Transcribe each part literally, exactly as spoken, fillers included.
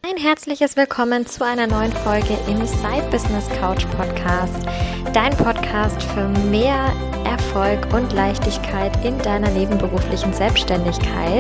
Ein herzliches Willkommen zu einer neuen Folge im Side Business Couch Podcast, dein Podcast für mehr Erfolg und Leichtigkeit in deiner nebenberuflichen Selbstständigkeit.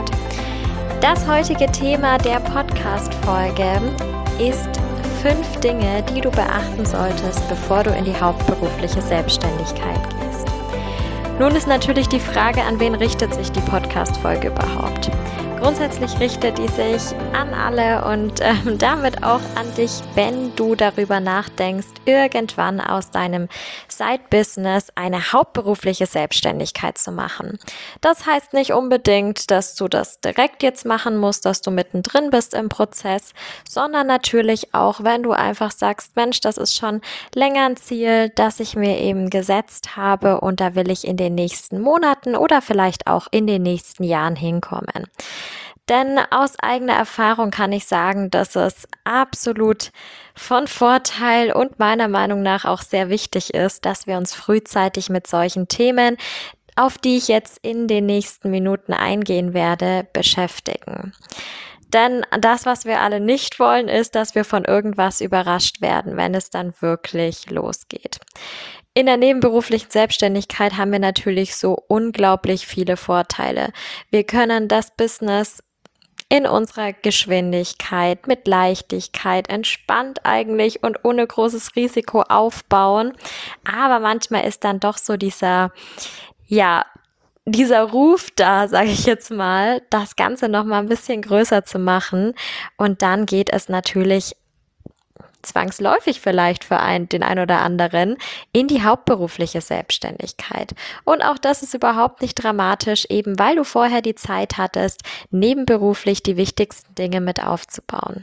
Das heutige Thema der Podcast-Folge ist fünf Dinge, die du beachten solltest, bevor du in die hauptberufliche Selbstständigkeit gehst. Nun ist natürlich die Frage, an wen richtet sich die Podcast-Folge überhaupt? Grundsätzlich richtet die sich an alle und ähm, damit auch an dich, wenn du darüber nachdenkst, irgendwann aus deinem Side-Business eine hauptberufliche Selbstständigkeit zu machen. Das heißt nicht unbedingt, dass du das direkt jetzt machen musst, dass du mittendrin bist im Prozess, sondern natürlich auch, wenn du einfach sagst, Mensch, das ist schon länger ein Ziel, das ich mir eben gesetzt habe und da will ich in den nächsten Monaten oder vielleicht auch in den nächsten Jahren hinkommen. Denn aus eigener Erfahrung kann ich sagen, dass es absolut von Vorteil und meiner Meinung nach auch sehr wichtig ist, dass wir uns frühzeitig mit solchen Themen, auf die ich jetzt in den nächsten Minuten eingehen werde, beschäftigen. Denn das, was wir alle nicht wollen, ist, dass wir von irgendwas überrascht werden, wenn es dann wirklich losgeht. In der nebenberuflichen Selbstständigkeit haben wir natürlich so unglaublich viele Vorteile. Wir können das Business in unserer Geschwindigkeit, mit Leichtigkeit, entspannt eigentlich und ohne großes Risiko aufbauen. Aber manchmal ist dann doch so dieser, ja, dieser Ruf da, sage ich jetzt mal, das Ganze noch mal ein bisschen größer zu machen. Und dann geht es natürlich zwangsläufig vielleicht für einen, den einen oder anderen in die hauptberufliche Selbstständigkeit. Und auch das ist überhaupt nicht dramatisch, eben weil du vorher die Zeit hattest, nebenberuflich die wichtigsten Dinge mit aufzubauen.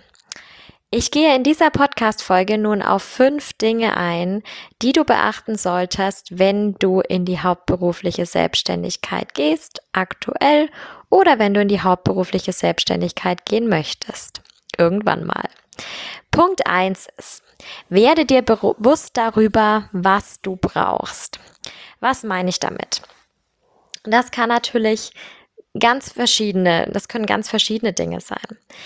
Ich gehe in dieser Podcast-Folge nun auf fünf Dinge ein, die du beachten solltest, wenn du in die hauptberufliche Selbstständigkeit gehst, aktuell, oder wenn du in die hauptberufliche Selbstständigkeit gehen möchtest. Irgendwann mal. Punkt eins ist, werde dir bewusst darüber, was du brauchst. Was meine ich damit? Das kann natürlich ganz verschiedene, das können ganz verschiedene Dinge sein.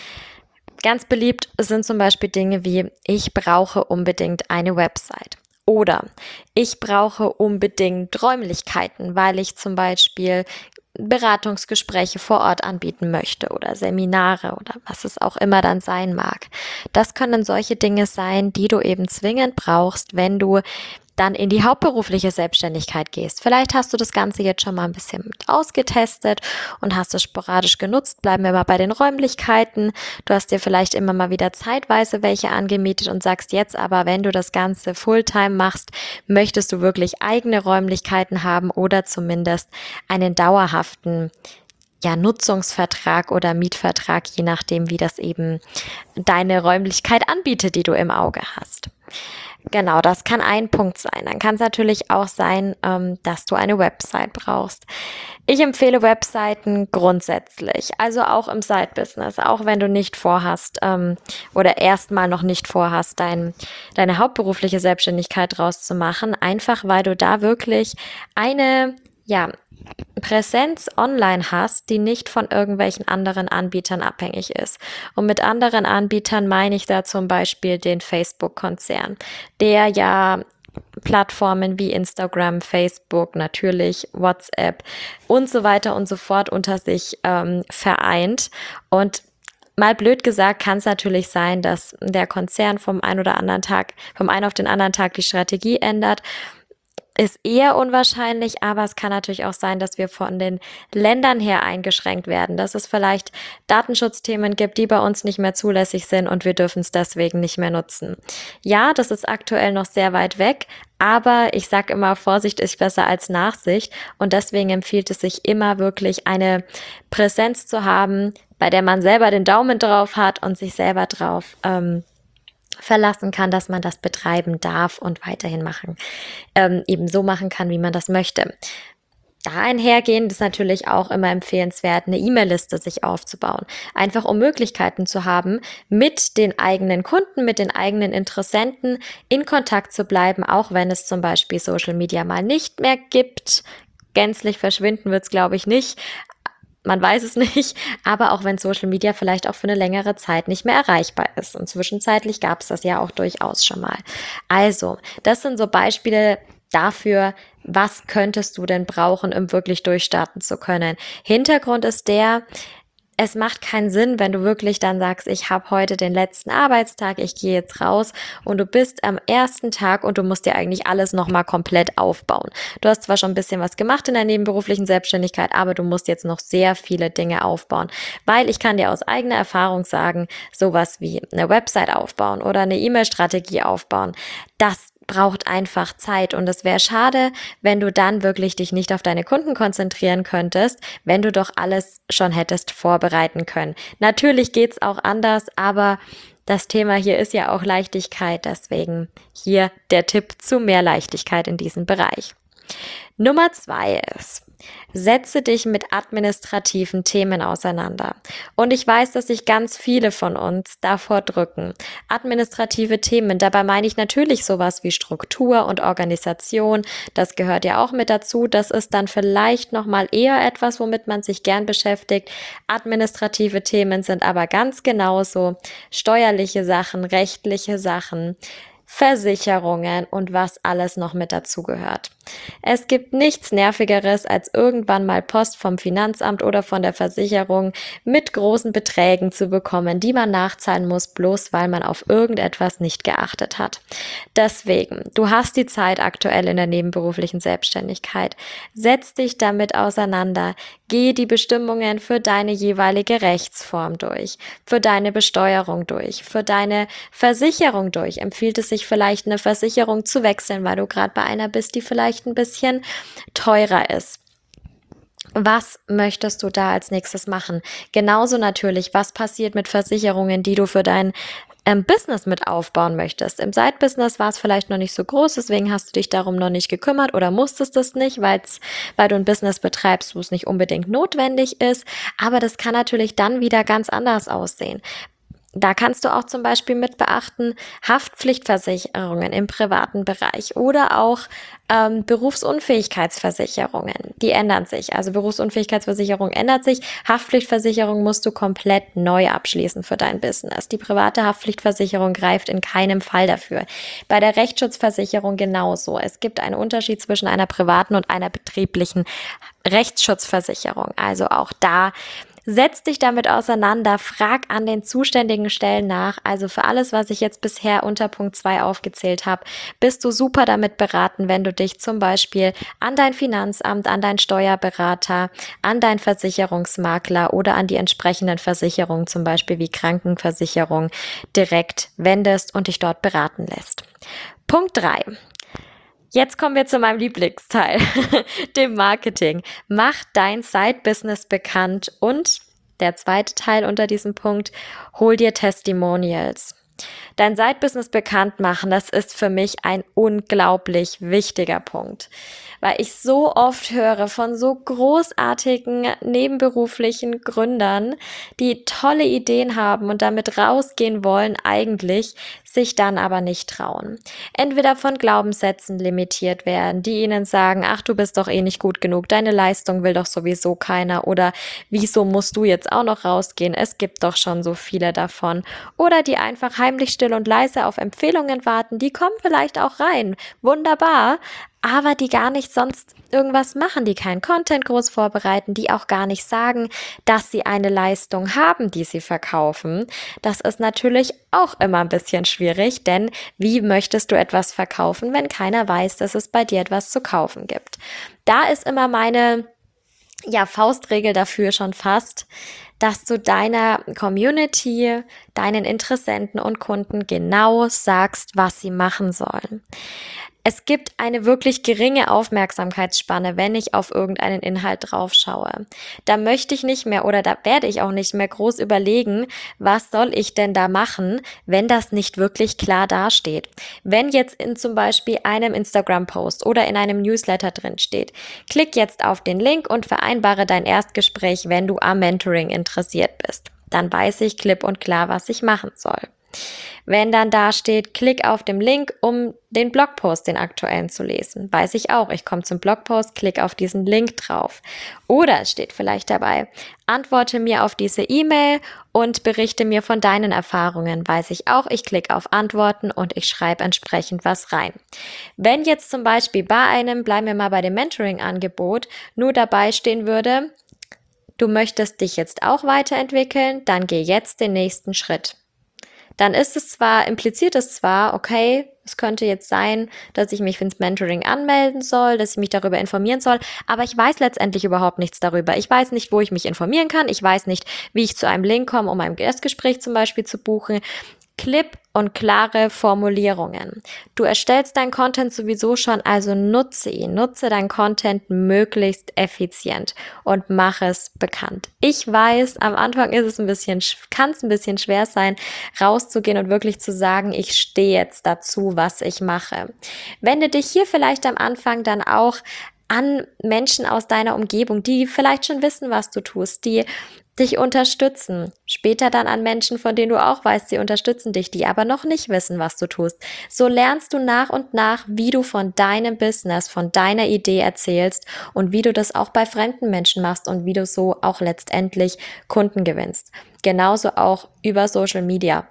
Ganz beliebt sind zum Beispiel Dinge wie, ich brauche unbedingt eine Website. Oder ich brauche unbedingt Räumlichkeiten, weil ich zum Beispiel Beratungsgespräche vor Ort anbieten möchte oder Seminare oder was es auch immer dann sein mag. Das können solche Dinge sein, die du eben zwingend brauchst, wenn du dann in die hauptberufliche Selbstständigkeit gehst. Vielleicht hast du das Ganze jetzt schon mal ein bisschen mit ausgetestet und hast es sporadisch genutzt. Bleiben wir mal bei den Räumlichkeiten. Du hast dir vielleicht immer mal wieder zeitweise welche angemietet und sagst jetzt aber, wenn du das Ganze Fulltime machst, möchtest du wirklich eigene Räumlichkeiten haben oder zumindest einen dauerhaften ja, Nutzungsvertrag oder Mietvertrag, je nachdem, wie das eben deine Räumlichkeit anbietet, die du im Auge hast. Genau, das kann ein Punkt sein. Dann kann es natürlich auch sein, ähm, dass du eine Website brauchst. Ich empfehle Webseiten grundsätzlich, also auch im Side-Business, auch wenn du nicht vorhast ähm, oder erstmal noch nicht vorhast, dein, deine hauptberufliche Selbstständigkeit draus zu machen, einfach weil du da wirklich eine, ja, Präsenz online hast, die nicht von irgendwelchen anderen Anbietern abhängig ist. Und mit anderen Anbietern meine ich da zum Beispiel den Facebook-Konzern, der ja Plattformen wie Instagram, Facebook, natürlich WhatsApp und so weiter und so fort unter sich ähm, vereint. Und mal blöd gesagt kann es natürlich sein, dass der Konzern vom einen oder anderen Tag, vom einen auf den anderen Tag die Strategie ändert. Ist eher unwahrscheinlich, aber es kann natürlich auch sein, dass wir von den Ländern her eingeschränkt werden, dass es vielleicht Datenschutzthemen gibt, die bei uns nicht mehr zulässig sind und wir dürfen es deswegen nicht mehr nutzen. Ja, das ist aktuell noch sehr weit weg, aber ich sage immer, Vorsicht ist besser als Nachsicht und deswegen empfiehlt es sich immer wirklich eine Präsenz zu haben, bei der man selber den Daumen drauf hat und sich selber drauf ähm, verlassen kann, dass man das betreiben darf und weiterhin machen, ähm, eben so machen kann, wie man das möchte. Da einhergehend ist natürlich auch immer empfehlenswert, eine E-Mail-Liste sich aufzubauen. Einfach um Möglichkeiten zu haben, mit den eigenen Kunden, mit den eigenen Interessenten in Kontakt zu bleiben, auch wenn es zum Beispiel Social Media mal nicht mehr gibt. Gänzlich verschwinden wird es, glaube ich, nicht. man weiß es nicht, aber auch wenn Social Media vielleicht auch für eine längere Zeit nicht mehr erreichbar ist. Und zwischenzeitlich gab es das ja auch durchaus schon mal. Also, das sind so Beispiele dafür, was könntest du denn brauchen, um wirklich durchstarten zu können. Hintergrund ist der, es macht keinen Sinn, wenn du wirklich dann sagst, ich habe heute den letzten Arbeitstag, ich gehe jetzt raus und du bist am ersten Tag und du musst dir eigentlich alles nochmal komplett aufbauen. Du hast zwar schon ein bisschen was gemacht in der nebenberuflichen Selbstständigkeit, aber du musst jetzt noch sehr viele Dinge aufbauen, weil ich kann dir aus eigener Erfahrung sagen, sowas wie eine Website aufbauen oder eine E-Mail-Strategie aufbauen, das braucht einfach Zeit und es wäre schade, wenn du dann wirklich dich nicht auf deine Kunden konzentrieren könntest, wenn du doch alles schon hättest vorbereiten können. Natürlich geht's auch anders, aber das Thema hier ist ja auch Leichtigkeit, deswegen hier der Tipp zu mehr Leichtigkeit in diesem Bereich. Nummer zwei ist, setze dich mit administrativen Themen auseinander. Und ich weiß, dass sich ganz viele von uns davor drücken. Administrative Themen, dabei meine ich natürlich sowas wie Struktur und Organisation. Das gehört ja auch mit dazu. Das ist dann vielleicht nochmal eher etwas, womit man sich gern beschäftigt. Administrative Themen sind aber ganz genauso steuerliche Sachen, rechtliche Sachen, Versicherungen und was alles noch mit dazugehört. Es gibt nichts Nervigeres, als irgendwann mal Post vom Finanzamt oder von der Versicherung mit großen Beträgen zu bekommen, die man nachzahlen muss, bloß weil man auf irgendetwas nicht geachtet hat. Deswegen, du hast die Zeit aktuell in der nebenberuflichen Selbstständigkeit. Setz dich damit auseinander. Geh die Bestimmungen für deine jeweilige Rechtsform durch, für deine Besteuerung durch, für deine Versicherung durch. Empfiehlt es sich vielleicht eine Versicherung zu wechseln, weil du gerade bei einer bist, die vielleicht ein bisschen teurer ist. Was möchtest du da als nächstes machen? Genauso natürlich, was passiert mit Versicherungen, die du für dein ähm, Business mit aufbauen möchtest? Im Side-Business war es vielleicht noch nicht so groß, deswegen hast du dich darum noch nicht gekümmert oder musstest es nicht, weil's, weil du ein Business betreibst, wo es nicht unbedingt notwendig ist. Aber das kann natürlich dann wieder ganz anders aussehen. Da kannst du auch zum Beispiel mit beachten, Haftpflichtversicherungen im privaten Bereich oder auch ähm, Berufsunfähigkeitsversicherungen. Die ändern sich. Also Berufsunfähigkeitsversicherung ändert sich. Haftpflichtversicherung musst du komplett neu abschließen für dein Business. Die private Haftpflichtversicherung greift in keinem Fall dafür. Bei der Rechtsschutzversicherung genauso. Es gibt einen Unterschied zwischen einer privaten und einer betrieblichen Rechtsschutzversicherung. Also auch da setz dich damit auseinander, frag an den zuständigen Stellen nach. Also für alles, was ich jetzt bisher unter Punkt zwei aufgezählt habe, bist du super damit beraten, wenn du dich zum Beispiel an dein Finanzamt, an deinen Steuerberater, an deinen Versicherungsmakler oder an die entsprechenden Versicherungen, zum Beispiel wie Krankenversicherung, direkt wendest und dich dort beraten lässt. Punkt drei. Jetzt kommen wir zu meinem Lieblingsteil, dem Marketing. Mach dein Side-Business bekannt und der zweite Teil unter diesem Punkt, hol dir Testimonials. Dein Side-Business bekannt machen, das ist für mich ein unglaublich wichtiger Punkt, weil ich so oft höre von so großartigen nebenberuflichen Gründern, die tolle Ideen haben und damit rausgehen wollen eigentlich, sich dann aber nicht trauen. Entweder von Glaubenssätzen limitiert werden, die ihnen sagen, ach, du bist doch eh nicht gut genug, deine Leistung will doch sowieso keiner oder wieso musst du jetzt auch noch rausgehen, es gibt doch schon so viele davon. Oder die einfach heimlich still und leise auf Empfehlungen warten, die kommen vielleicht auch rein, wunderbar, aber die gar nicht sonst irgendwas machen, die keinen Content groß vorbereiten, die auch gar nicht sagen, dass sie eine Leistung haben, die sie verkaufen. Das ist natürlich auch immer ein bisschen schwierig, denn wie möchtest du etwas verkaufen, wenn keiner weiß, dass es bei dir etwas zu kaufen gibt? Da ist immer meine ja, Faustregel dafür schon fast, dass du deiner Community, deinen Interessenten und Kunden genau sagst, was sie machen sollen. Es gibt eine wirklich geringe Aufmerksamkeitsspanne, wenn ich auf irgendeinen Inhalt drauf schaue. Da möchte ich nicht mehr oder da werde ich auch nicht mehr groß überlegen, was soll ich denn da machen, wenn das nicht wirklich klar dasteht. Wenn jetzt in zum Beispiel einem Instagram-Post oder in einem Newsletter drin steht, klick jetzt auf den Link und vereinbare dein Erstgespräch, wenn du am Mentoring interessiert bist. Dann weiß ich klipp und klar, was ich machen soll. Wenn dann da steht, klick auf den Link, um den Blogpost, den aktuellen zu lesen, weiß ich auch, ich komme zum Blogpost, klick auf diesen Link drauf. Oder es steht vielleicht dabei, antworte mir auf diese E-Mail und berichte mir von deinen Erfahrungen, weiß ich auch, ich klicke auf Antworten und ich schreibe entsprechend was rein. Wenn jetzt zum Beispiel bei einem, bleiben wir mal bei dem Mentoring-Angebot, nur dabei stehen würde, du möchtest dich jetzt auch weiterentwickeln, dann geh jetzt den nächsten Schritt. Dann ist es zwar, impliziert es zwar, okay, es könnte jetzt sein, dass ich mich fürs Mentoring anmelden soll, dass ich mich darüber informieren soll, aber ich weiß letztendlich überhaupt nichts darüber. Ich weiß nicht, wo ich mich informieren kann. Ich weiß nicht, wie ich zu einem Link komme, um ein Erstgespräch zum Beispiel zu buchen. Klipp und klare Formulierungen. Du erstellst dein Content sowieso schon, also nutze ihn. Nutze dein Content möglichst effizient und mach es bekannt. Ich weiß, am Anfang ist es ein bisschen, kann es ein bisschen schwer sein, rauszugehen und wirklich zu sagen, ich stehe jetzt dazu, was ich mache. Wende dich hier vielleicht am Anfang dann auch an Menschen aus deiner Umgebung, die vielleicht schon wissen, was du tust, die dich unterstützen. Später dann an Menschen, von denen du auch weißt, sie unterstützen dich, die aber noch nicht wissen, was du tust. So lernst du nach und nach, wie du von deinem Business, von deiner Idee erzählst und wie du das auch bei fremden Menschen machst und wie du so auch letztendlich Kunden gewinnst. Genauso auch über Social Media.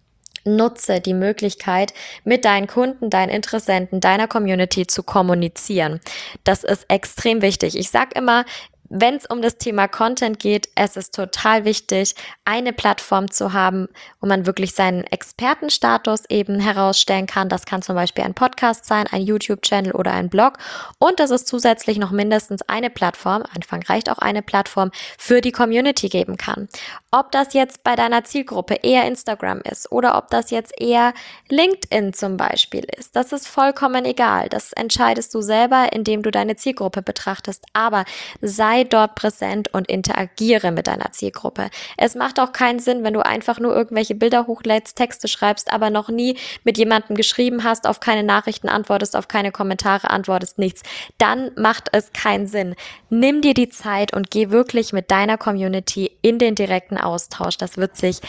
Nutze die Möglichkeit, mit deinen Kunden, deinen Interessenten, deiner Community zu kommunizieren. Das ist extrem wichtig. Ich sage immer, wenn es um das Thema Content geht, es ist total wichtig, eine Plattform zu haben, wo man wirklich seinen Expertenstatus eben herausstellen kann. Das kann zum Beispiel ein Podcast sein, ein YouTube-Channel oder ein Blog. Und dass es zusätzlich noch mindestens eine Plattform, Anfang reicht auch eine Plattform, für die Community geben kann. Ob das jetzt bei deiner Zielgruppe eher Instagram ist oder ob das jetzt eher LinkedIn zum Beispiel ist, das ist vollkommen egal. Das entscheidest du selber, indem du deine Zielgruppe betrachtest. Aber sei dort präsent und interagiere mit deiner Zielgruppe. Es macht auch keinen Sinn, wenn du einfach nur irgendwelche Bilder hochlädst, Texte schreibst, aber noch nie mit jemandem geschrieben hast, auf keine Nachrichten antwortest, auf keine Kommentare antwortest, nichts. Dann macht es keinen Sinn. Nimm dir die Zeit und geh wirklich mit deiner Community in den direkten Austausch. Das wird sich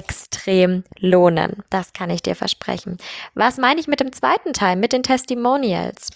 extrem lohnen. Das kann ich dir versprechen. Was meine ich mit dem zweiten Teil, mit den Testimonials?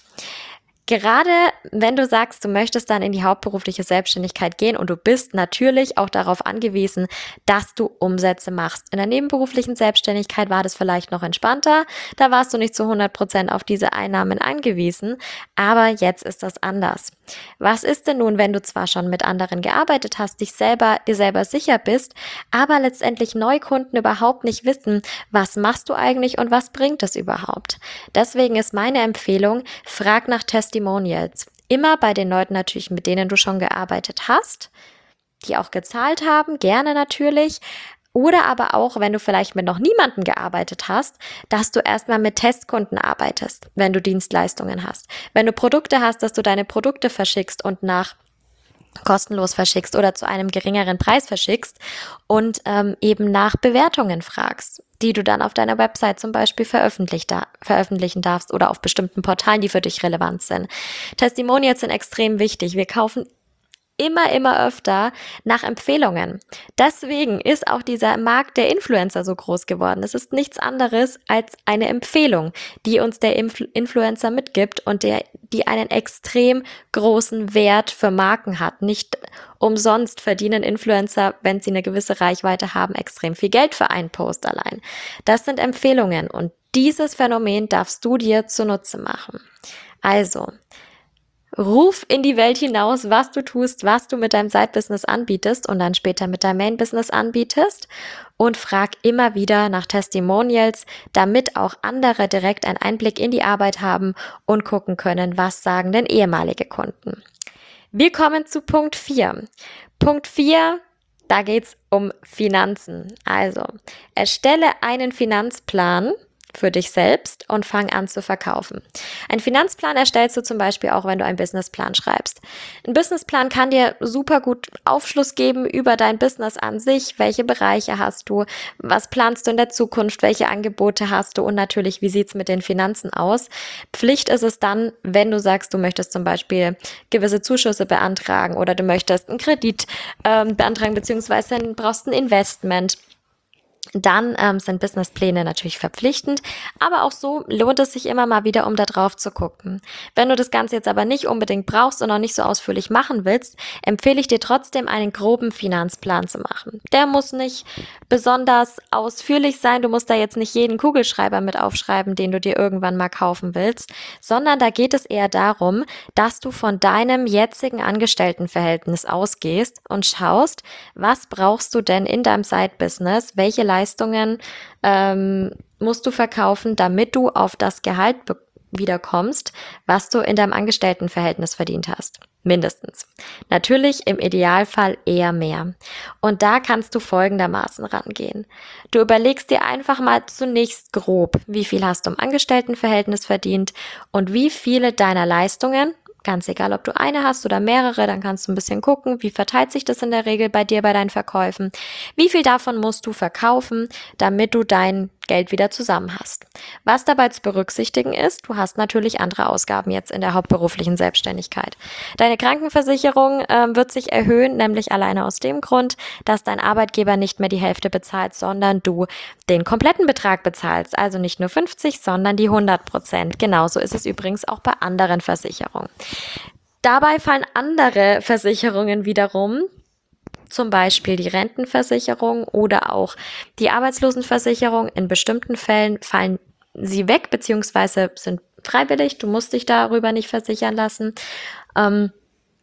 Gerade wenn du sagst, du möchtest dann in die hauptberufliche Selbstständigkeit gehen und du bist natürlich auch darauf angewiesen, dass du Umsätze machst. In der nebenberuflichen Selbstständigkeit war das vielleicht noch entspannter, da warst du nicht zu hundert Prozent auf diese Einnahmen angewiesen, aber jetzt ist das anders. Was ist denn nun, wenn du zwar schon mit anderen gearbeitet hast, dich selber, dir selber sicher bist, aber letztendlich Neukunden überhaupt nicht wissen, was machst du eigentlich und was bringt es überhaupt? Deswegen ist meine Empfehlung, frag nach Testimonials. Immer bei den Leuten natürlich, mit denen du schon gearbeitet hast, die auch gezahlt haben, gerne natürlich. Oder aber auch, wenn du vielleicht mit noch niemandem gearbeitet hast, dass du erstmal mit Testkunden arbeitest, wenn du Dienstleistungen hast. Wenn du Produkte hast, dass du deine Produkte verschickst und nach kostenlos verschickst oder zu einem geringeren Preis verschickst und ähm, eben nach Bewertungen fragst, die du dann auf deiner Website zum Beispiel veröffentlich da, veröffentlichen darfst oder auf bestimmten Portalen, die für dich relevant sind. Testimonials sind extrem wichtig. Wir kaufen immer, immer öfter nach Empfehlungen. Deswegen ist auch dieser Markt der Influencer so groß geworden. Es ist nichts anderes als eine Empfehlung, die uns der Influ- Influencer mitgibt und der, die einen extrem großen Wert für Marken hat. Nicht umsonst verdienen Influencer, wenn sie eine gewisse Reichweite haben, extrem viel Geld für einen Post allein. Das sind Empfehlungen und dieses Phänomen darfst du dir zunutze machen. Also, ruf in die Welt hinaus, was du tust, was du mit deinem Side-Business anbietest und dann später mit deinem Main-Business anbietest und frag immer wieder nach Testimonials, damit auch andere direkt einen Einblick in die Arbeit haben und gucken können, was sagen denn ehemalige Kunden. Wir kommen zu Punkt vier. Punkt vier, da geht's um Finanzen. Also, erstelle einen Finanzplan für dich selbst und fang an zu verkaufen. Einen Finanzplan erstellst du zum Beispiel auch, wenn du einen Businessplan schreibst. Ein Businessplan kann dir super gut Aufschluss geben über dein Business an sich. Welche Bereiche hast du? Was planst du in der Zukunft? Welche Angebote hast du? Und natürlich, wie sieht's mit den Finanzen aus? Pflicht ist es dann, wenn du sagst, du möchtest zum Beispiel gewisse Zuschüsse beantragen oder du möchtest einen Kredit ähm, beantragen, beziehungsweise brauchst ein Investment. Dann ähm, sind Businesspläne natürlich verpflichtend, aber auch so lohnt es sich immer mal wieder, um da drauf zu gucken. Wenn du das Ganze jetzt aber nicht unbedingt brauchst und noch nicht so ausführlich machen willst, empfehle ich dir trotzdem, einen groben Finanzplan zu machen. Der muss nicht besonders ausführlich sein, du musst da jetzt nicht jeden Kugelschreiber mit aufschreiben, den du dir irgendwann mal kaufen willst, sondern da geht es eher darum, dass du von deinem jetzigen Angestelltenverhältnis ausgehst und schaust, was brauchst du denn in deinem Side-Business, welche Leistungen ähm, musst du verkaufen, damit du auf das Gehalt be- wiederkommst, was du in deinem Angestelltenverhältnis verdient hast. Mindestens. Natürlich im Idealfall eher mehr. Und da kannst du folgendermaßen rangehen. Du überlegst dir einfach mal zunächst grob, wie viel hast du im Angestelltenverhältnis verdient und wie viele deiner Leistungen, ganz egal, ob du eine hast oder mehrere, dann kannst du ein bisschen gucken, wie verteilt sich das in der Regel bei dir bei deinen Verkäufen. Wie viel davon musst du verkaufen, damit du dein Geld wieder zusammen hast. Was dabei zu berücksichtigen ist, du hast natürlich andere Ausgaben jetzt in der hauptberuflichen Selbstständigkeit. Deine Krankenversicherung äh, wird sich erhöhen, nämlich alleine aus dem Grund, dass dein Arbeitgeber nicht mehr die Hälfte bezahlt, sondern du den kompletten Betrag bezahlst. Also nicht nur fünfzig, sondern die hundert Prozent. Genauso ist es übrigens auch bei anderen Versicherungen. Dabei fallen andere Versicherungen wiederum, zum Beispiel die Rentenversicherung oder auch die Arbeitslosenversicherung. In bestimmten Fällen fallen sie weg, beziehungsweise sind freiwillig. Du musst dich darüber nicht versichern lassen. Ähm,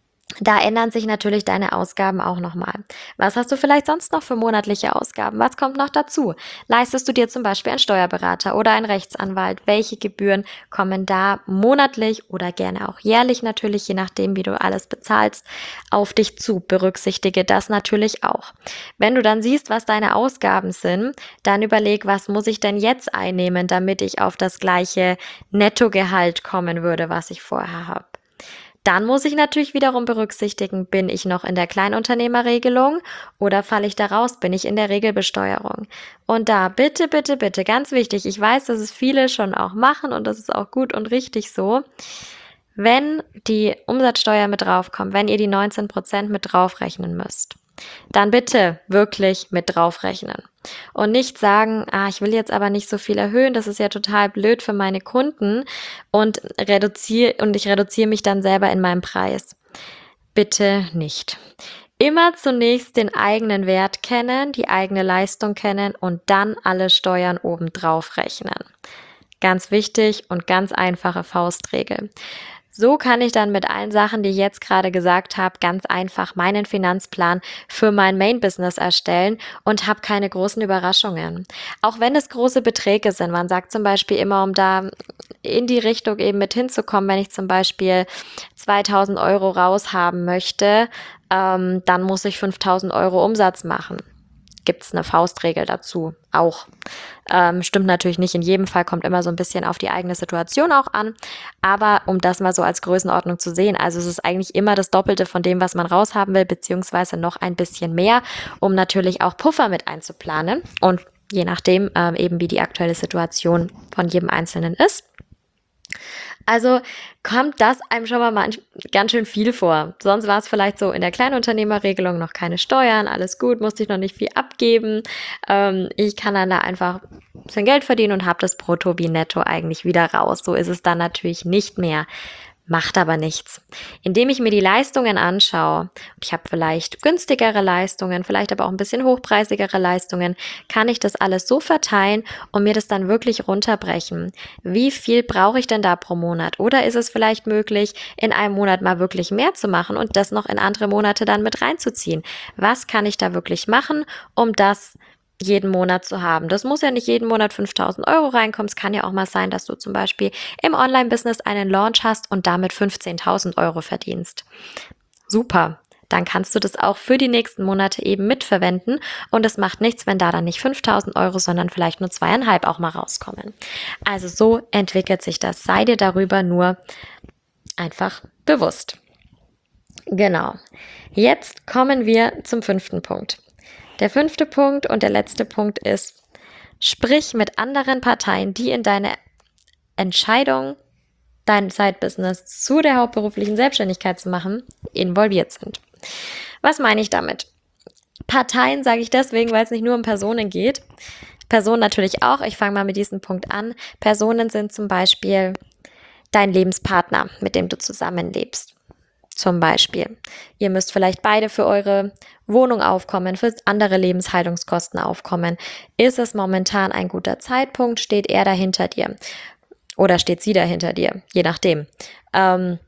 Da ändern sich natürlich deine Ausgaben auch nochmal. Was hast du vielleicht sonst noch für monatliche Ausgaben? Was kommt noch dazu? Leistest du dir zum Beispiel einen Steuerberater oder einen Rechtsanwalt? Welche Gebühren kommen da monatlich oder gerne auch jährlich natürlich, je nachdem, wie du alles bezahlst, auf dich zu? Berücksichtige das natürlich auch. Wenn du dann siehst, was deine Ausgaben sind, dann überleg, was muss ich denn jetzt einnehmen, damit ich auf das gleiche Nettogehalt kommen würde, was ich vorher habe. Dann muss ich natürlich wiederum berücksichtigen, bin ich noch in der Kleinunternehmerregelung oder falle ich da raus, bin ich in der Regelbesteuerung. Und da bitte, bitte, bitte, ganz wichtig, ich weiß, dass es viele schon auch machen und das ist auch gut und richtig so, wenn die Umsatzsteuer mit draufkommt, wenn ihr die neunzehn Prozent mit draufrechnen müsst, dann bitte wirklich mit draufrechnen. Und nicht sagen, ah, ich will jetzt aber nicht so viel erhöhen, das ist ja total blöd für meine Kunden und reduziere und ich reduziere mich dann selber in meinem Preis. Bitte nicht. Immer zunächst den eigenen Wert kennen, die eigene Leistung kennen und dann alle Steuern obendrauf rechnen. Ganz wichtig und ganz einfache Faustregel. So kann ich dann mit allen Sachen, die ich jetzt gerade gesagt habe, ganz einfach meinen Finanzplan für mein Main-Business erstellen und habe keine großen Überraschungen. Auch wenn es große Beträge sind, man sagt zum Beispiel immer, um da in die Richtung eben mit hinzukommen, wenn ich zum Beispiel zweitausend Euro raushaben möchte, ähm, dann muss ich fünftausend Euro Umsatz machen. Gibt es eine Faustregel dazu auch. Ähm, stimmt natürlich nicht in jedem Fall, kommt immer so ein bisschen auf die eigene Situation auch an, aber um das mal so als Größenordnung zu sehen, also es ist eigentlich immer das Doppelte von dem, was man raushaben will, beziehungsweise noch ein bisschen mehr, um natürlich auch Puffer mit einzuplanen und je nachdem ähm, eben wie die aktuelle Situation von jedem Einzelnen ist. Also kommt das einem schon mal manch, ganz schön viel vor. Sonst war es vielleicht so in der Kleinunternehmerregelung noch keine Steuern, alles gut, musste ich noch nicht viel abgeben. Ähm, ich kann dann da einfach ein bisschen Geld verdienen und habe das Brutto wie Netto eigentlich wieder raus. So ist es dann natürlich nicht mehr. Macht aber nichts. Indem ich mir die Leistungen anschaue, und ich habe vielleicht günstigere Leistungen, vielleicht aber auch ein bisschen hochpreisigere Leistungen, kann ich das alles so verteilen und mir das dann wirklich runterbrechen. Wie viel brauche ich denn da pro Monat? Oder ist es vielleicht möglich, in einem Monat mal wirklich mehr zu machen und das noch in andere Monate dann mit reinzuziehen? Was kann ich da wirklich machen, um das jeden Monat zu haben. Das muss ja nicht jeden Monat fünftausend Euro reinkommen. Es kann ja auch mal sein, dass du zum Beispiel im Online-Business einen Launch hast und damit fünfzehntausend Euro verdienst. Super. Dann kannst du das auch für die nächsten Monate eben mitverwenden und es macht nichts, wenn da dann nicht fünftausend Euro, sondern vielleicht nur zweieinhalb auch mal rauskommen. Also so entwickelt sich das. Sei dir darüber nur einfach bewusst. Genau. Jetzt kommen wir zum fünften Punkt. Der fünfte Punkt und der letzte Punkt ist, sprich mit anderen Parteien, die in deine Entscheidung, dein Side-Business zu der hauptberuflichen Selbstständigkeit zu machen, involviert sind. Was meine ich damit? Parteien sage ich deswegen, weil es nicht nur um Personen geht. Personen natürlich auch. Ich fange mal mit diesem Punkt an. Personen sind zum Beispiel dein Lebenspartner, mit dem du zusammenlebst. Zum Beispiel. Ihr müsst vielleicht beide für eure Wohnung aufkommen, für andere Lebenshaltungskosten aufkommen. Ist es momentan ein guter Zeitpunkt? Steht er dahinter dir? Oder steht sie dahinter dir? Je nachdem. Ähm,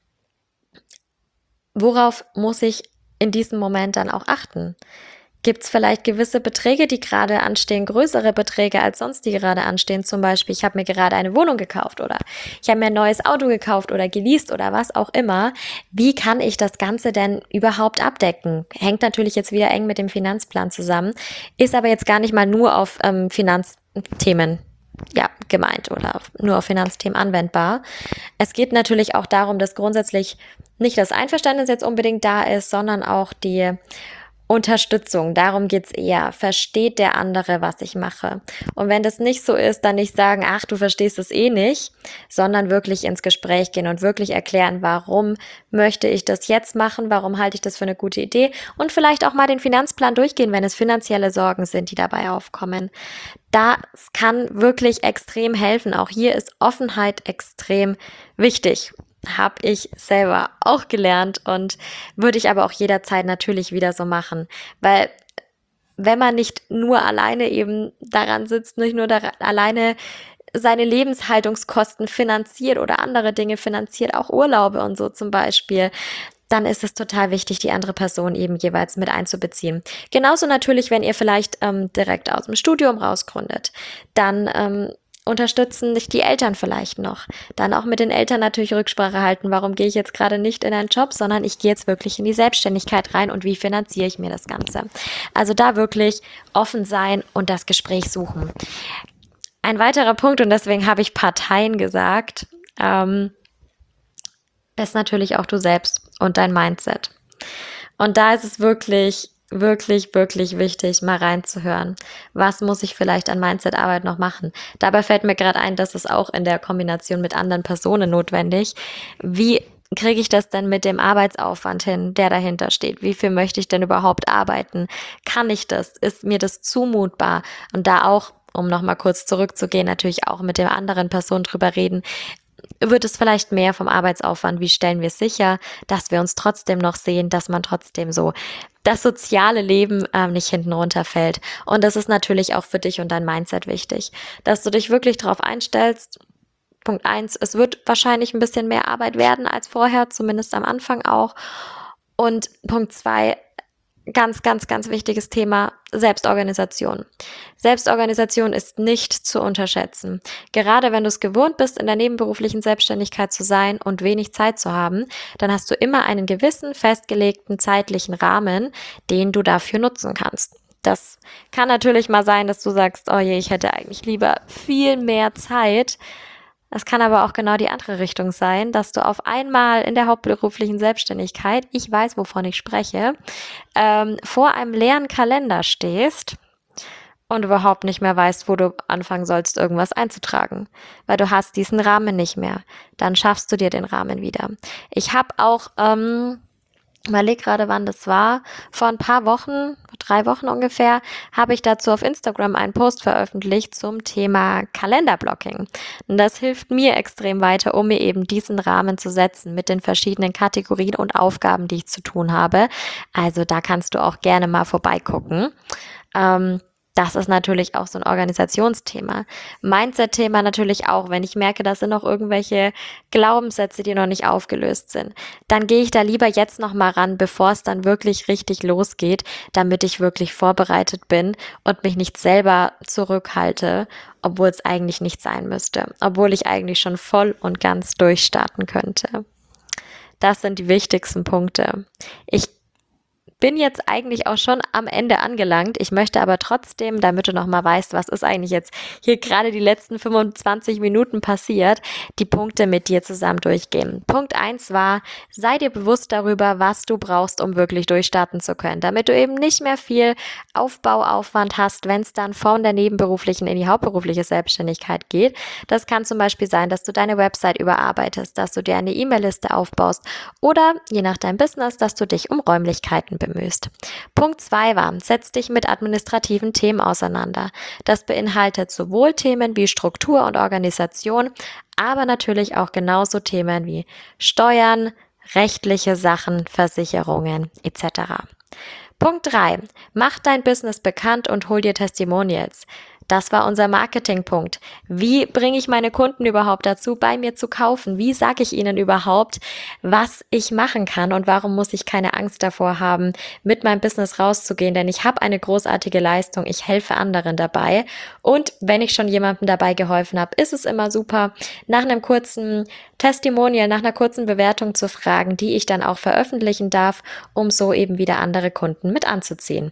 worauf muss ich in diesem Moment dann auch achten? Gibt es vielleicht gewisse Beträge, die gerade anstehen, größere Beträge als sonst, die gerade anstehen? Zum Beispiel, ich habe mir gerade eine Wohnung gekauft oder ich habe mir ein neues Auto gekauft oder geleast oder was auch immer. Wie kann ich das Ganze denn überhaupt abdecken? Hängt natürlich jetzt wieder eng mit dem Finanzplan zusammen, ist aber jetzt gar nicht mal nur auf ähm, Finanzthemen ja, gemeint oder nur auf Finanzthemen anwendbar. Es geht natürlich auch darum, dass grundsätzlich nicht das Einverständnis jetzt unbedingt da ist, sondern auch die Unterstützung, darum geht's eher. Versteht der andere, was ich mache? Und wenn das nicht so ist, dann nicht sagen, ach, du verstehst es eh nicht, sondern wirklich ins Gespräch gehen und wirklich erklären, warum möchte ich das jetzt machen, warum halte ich das für eine gute Idee und vielleicht auch mal den Finanzplan durchgehen, wenn es finanzielle Sorgen sind, die dabei aufkommen. Das kann wirklich extrem helfen. Auch hier ist Offenheit extrem wichtig. Habe ich selber auch gelernt und würde ich aber auch jederzeit natürlich wieder so machen, weil wenn man nicht nur alleine eben daran sitzt, nicht nur daran, alleine seine Lebenshaltungskosten finanziert oder andere Dinge finanziert, auch Urlaube und so zum Beispiel, dann ist es total wichtig, die andere Person eben jeweils mit einzubeziehen. Genauso natürlich, wenn ihr vielleicht ähm, direkt aus dem Studium rausgründet, dann ähm, unterstützen dich die Eltern vielleicht noch. Dann auch mit den Eltern natürlich Rücksprache halten. Warum gehe ich jetzt gerade nicht in einen Job, sondern ich gehe jetzt wirklich in die Selbstständigkeit rein und wie finanziere ich mir das Ganze? Also da wirklich offen sein und das Gespräch suchen. Ein weiterer Punkt, und deswegen habe ich Parteien gesagt, ähm, ist natürlich auch du selbst und dein Mindset. Und da ist es wirklich wirklich, wirklich wichtig, mal reinzuhören. Was muss ich vielleicht an Mindset-Arbeit noch machen? Dabei fällt mir gerade ein, dass es auch in der Kombination mit anderen Personen notwendig. Wie kriege ich das denn mit dem Arbeitsaufwand hin, der dahinter steht? Wie viel möchte ich denn überhaupt arbeiten? Kann ich das? Ist mir das zumutbar? Und da auch, um nochmal kurz zurückzugehen, natürlich auch mit der anderen Person drüber reden. Wird es vielleicht mehr vom Arbeitsaufwand? Wie stellen wir sicher, dass wir uns trotzdem noch sehen, dass man trotzdem so das soziale Leben ähm, nicht hinten runterfällt? Und das ist natürlich auch für dich und dein Mindset wichtig, dass du dich wirklich darauf einstellst. Punkt eins, es wird wahrscheinlich ein bisschen mehr Arbeit werden als vorher, zumindest am Anfang auch. Und Punkt zwei, ganz, ganz, ganz wichtiges Thema, Selbstorganisation. Selbstorganisation ist nicht zu unterschätzen. Gerade wenn du es gewohnt bist, in der nebenberuflichen Selbstständigkeit zu sein und wenig Zeit zu haben, dann hast du immer einen gewissen festgelegten zeitlichen Rahmen, den du dafür nutzen kannst. Das kann natürlich mal sein, dass du sagst, oh je, ich hätte eigentlich lieber viel mehr Zeit. Es kann aber auch genau die andere Richtung sein, dass du auf einmal in der hauptberuflichen Selbstständigkeit, ich weiß, wovon ich spreche, ähm, vor einem leeren Kalender stehst und überhaupt nicht mehr weißt, wo du anfangen sollst, irgendwas einzutragen, weil du hast diesen Rahmen nicht mehr. Dann schaffst du dir den Rahmen wieder. Ich habe auch, ähm, überleg gerade, wann das war, vor ein paar Wochen, drei Wochen ungefähr, habe ich dazu auf Instagram einen Post veröffentlicht zum Thema Kalenderblocking. Und das hilft mir extrem weiter, um mir eben diesen Rahmen zu setzen mit den verschiedenen Kategorien und Aufgaben, die ich zu tun habe. Also da kannst du auch gerne mal vorbeigucken. Ähm, Das ist natürlich auch so ein Organisationsthema. Mindset-Thema natürlich auch. Wenn ich merke, da sind noch irgendwelche Glaubenssätze, die noch nicht aufgelöst sind, dann gehe ich da lieber jetzt noch mal ran, bevor es dann wirklich richtig losgeht, damit ich wirklich vorbereitet bin und mich nicht selber zurückhalte, obwohl es eigentlich nicht sein müsste, obwohl ich eigentlich schon voll und ganz durchstarten könnte. Das sind die wichtigsten Punkte. Ich bin jetzt eigentlich auch schon am Ende angelangt. Ich möchte aber trotzdem, damit du nochmal weißt, was ist eigentlich jetzt hier gerade die letzten fünfundzwanzig Minuten passiert, die Punkte mit dir zusammen durchgehen. Punkt eins war, sei dir bewusst darüber, was du brauchst, um wirklich durchstarten zu können, damit du eben nicht mehr viel Aufbauaufwand hast, wenn es dann von der nebenberuflichen in die hauptberufliche Selbstständigkeit geht. Das kann zum Beispiel sein, dass du deine Website überarbeitest, dass du dir eine E-Mail-Liste aufbaust oder, je nach deinem Business, dass du dich um Räumlichkeiten bemühst. bemühst. Punkt zwei war, setz dich mit administrativen Themen auseinander. Das beinhaltet sowohl Themen wie Struktur und Organisation, aber natürlich auch genauso Themen wie Steuern, rechtliche Sachen, Versicherungen et cetera. Punkt drei. Mach dein Business bekannt und hol dir Testimonials. Das war unser Marketingpunkt. Wie bringe ich meine Kunden überhaupt dazu, bei mir zu kaufen? Wie sage ich ihnen überhaupt, was ich machen kann und warum muss ich keine Angst davor haben, mit meinem Business rauszugehen? Denn ich habe eine großartige Leistung, ich helfe anderen dabei. Und wenn ich schon jemandem dabei geholfen habe, ist es immer super, nach einem kurzen Testimonial, nach einer kurzen Bewertung zu fragen, die ich dann auch veröffentlichen darf, um so eben wieder andere Kunden mit anzuziehen.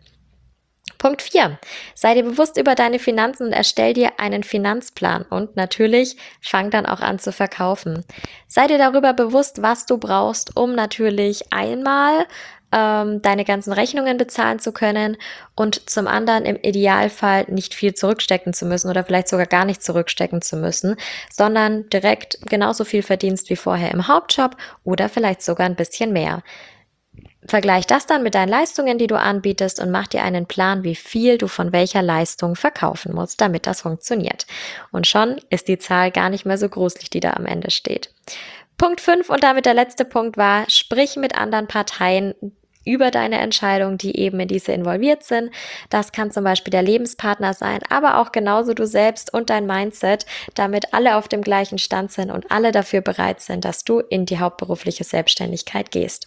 Punkt vier. Sei dir bewusst über deine Finanzen und erstell dir einen Finanzplan und natürlich fang dann auch an zu verkaufen. Sei dir darüber bewusst, was du brauchst, um natürlich einmal ähm, deine ganzen Rechnungen bezahlen zu können und zum anderen im Idealfall nicht viel zurückstecken zu müssen oder vielleicht sogar gar nicht zurückstecken zu müssen, sondern direkt genauso viel verdienst wie vorher im Hauptjob oder vielleicht sogar ein bisschen mehr. Vergleich das dann mit deinen Leistungen, die du anbietest und mach dir einen Plan, wie viel du von welcher Leistung verkaufen musst, damit das funktioniert. Und schon ist die Zahl gar nicht mehr so gruselig, die da am Ende steht. Punkt fünf und damit der letzte Punkt war, sprich mit anderen Parteien über deine Entscheidungen, die eben in diese involviert sind. Das kann zum Beispiel der Lebenspartner sein, aber auch genauso du selbst und dein Mindset, damit alle auf dem gleichen Stand sind und alle dafür bereit sind, dass du in die hauptberufliche Selbstständigkeit gehst.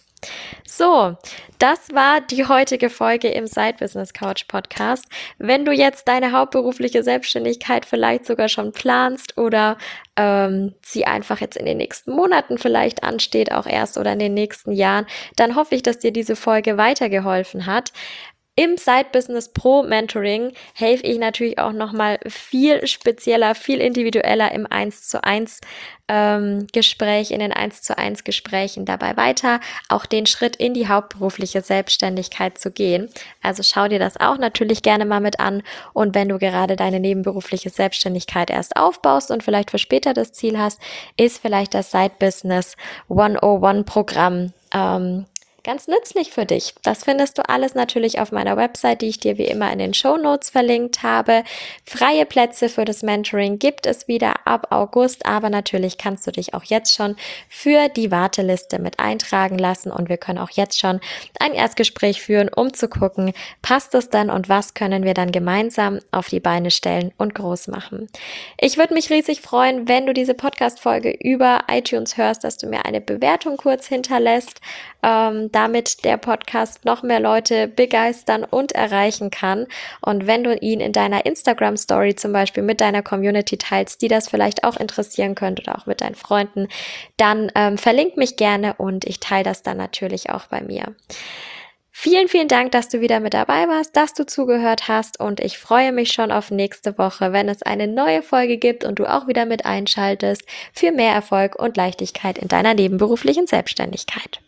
So, das war die heutige Folge im Side Business Couch Podcast. Wenn du jetzt deine hauptberufliche Selbstständigkeit vielleicht sogar schon planst oder ähm, sie einfach jetzt in den nächsten Monaten vielleicht ansteht, auch erst oder in den nächsten Jahren, dann hoffe ich, dass dir diese Folge weitergeholfen hat. Im Side Business Pro Mentoring helfe ich natürlich auch nochmal viel spezieller, viel individueller im eins zu eins ähm, Gespräch, in den eins zu eins Gesprächen dabei weiter, auch den Schritt in die hauptberufliche Selbstständigkeit zu gehen. Also schau dir das auch natürlich gerne mal mit an und wenn du gerade deine nebenberufliche Selbstständigkeit erst aufbaust und vielleicht für später das Ziel hast, ist vielleicht das Side Business hunderteins Programm ähm, ganz nützlich für dich. Das findest du alles natürlich auf meiner Website, die ich dir wie immer in den Shownotes verlinkt habe. Freie Plätze für das Mentoring gibt es wieder ab August, aber natürlich kannst du dich auch jetzt schon für die Warteliste mit eintragen lassen und wir können auch jetzt schon ein Erstgespräch führen, um zu gucken, passt es dann und was können wir dann gemeinsam auf die Beine stellen und groß machen. Ich würde mich riesig freuen, wenn du diese Podcast-Folge über iTunes hörst, dass du mir eine Bewertung kurz hinterlässt, ähm, damit der Podcast noch mehr Leute begeistern und erreichen kann. Und wenn du ihn in deiner Instagram-Story zum Beispiel mit deiner Community teilst, die das vielleicht auch interessieren könnte oder auch mit deinen Freunden, dann ähm, verlink mich gerne und ich teile das dann natürlich auch bei mir. Vielen, vielen Dank, dass du wieder mit dabei warst, dass du zugehört hast und ich freue mich schon auf nächste Woche, wenn es eine neue Folge gibt und du auch wieder mit einschaltest für mehr Erfolg und Leichtigkeit in deiner nebenberuflichen Selbstständigkeit.